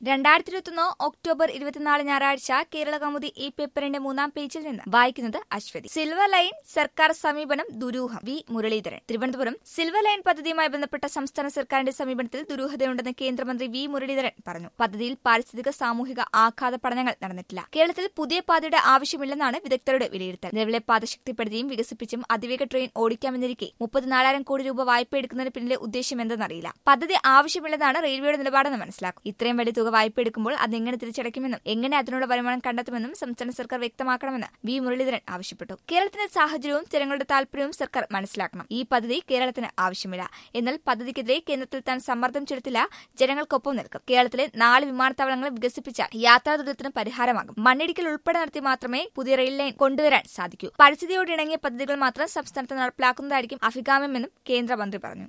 2021 October 24 ഞായറാഴ്ച കേരള കൗമുദി ഈ പേപ്പറിന്റെ 3-ാം പേജിൽ നിന്ന് വായിക്കുന്നത് അശ്വതി. സിൽവർ ലൈൻ സർക്കാർ സമീപനം ദുരൂഹം. V Muraleedharan. Thiruvananthapuram. Silver line പദ്ധതിയുമായി ബന്ധപ്പെട്ട സംസ്ഥാന സർക്കാരിന്റെ സമീപനത്തിൽ ദുരൂഹതയുണ്ടെന്ന് കേന്ദ്രമന്ത്രി വി മുരളീധരൻ പറഞ്ഞു. പദ്ധതിയിൽ പാരിസ്ഥിതിക സാമൂഹിക ആഘാത പഠനങ്ങൾ നടന്നിട്ടില്ല. കേരളത്തിൽ പുതിയ പാതയുടെ ആവശ്യമില്ലെന്നാണ് വിദഗ്ധരുടെ വിലയിരുത്തൽ. നിലവിലെ പാത ശക്തിപ്പെടുത്തിയും വികസിപ്പിച്ചും അതിവേഗ ട്രെയിൻ ഓടിക്കാമെന്നിരിക്കെ 34,000 കോടി രൂപ വായ്പ എടുക്കുന്നതിന് പിന്നിലെ ഉദ്ദേശമെന്തെന്നറിയില്ല. പദ്ധതി ആവശ്യമില്ലെന്നാണ് റെയിൽവേയുടെ നിലപാടെന്ന് മനസ്സിലാക്കും. ഇത്രയും വലിയ തുക വായ്പ എടുക്കുമ്പോൾ അതെങ്ങനെ തിരിച്ചടയ്ക്കുമെന്നും എങ്ങനെ അതിനുള്ള വരുമാനം കണ്ടെത്തുമെന്നും സംസ്ഥാന സർക്കാർ വ്യക്തമാക്കണമെന്ന് വി മുരളീധരൻ ആവശ്യപ്പെട്ടു. കേരളത്തിന്റെ സാഹചര്യവും ജനങ്ങളുടെ താൽപര്യവും സർക്കാർ മനസ്സിലാക്കണം. ഈ പദ്ധതി കേരളത്തിന് ആവശ്യമില്ല. എന്നാൽ പദ്ധതിക്കെതിരെ കേന്ദ്രത്തിൽ താൻ സമ്മർദ്ദം ചെലുത്തില്ല, ജനങ്ങൾക്കൊപ്പം നിൽക്കും. കേരളത്തിലെ 4 വിമാനത്താവളങ്ങൾ വികസിപ്പിച്ചാൽ യാത്രാ ദുരിതത്തിന് പരിഹാരമാകും. മണ്ണിടിക്കൽ ഉൾപ്പെടെ നടത്തി മാത്രമേ പുതിയ റെയിൽ ലൈൻ കൊണ്ടുവരാൻ സാധിക്കൂ. പരിസ്ഥിതിയോട് ഇണങ്ങിയ പദ്ധതികൾ മാത്രം സംസ്ഥാനത്ത് നടപ്പിലാക്കുന്നതായിരിക്കും അഭികാമ്യമെന്നും കേന്ദ്രമന്ത്രി പറഞ്ഞു.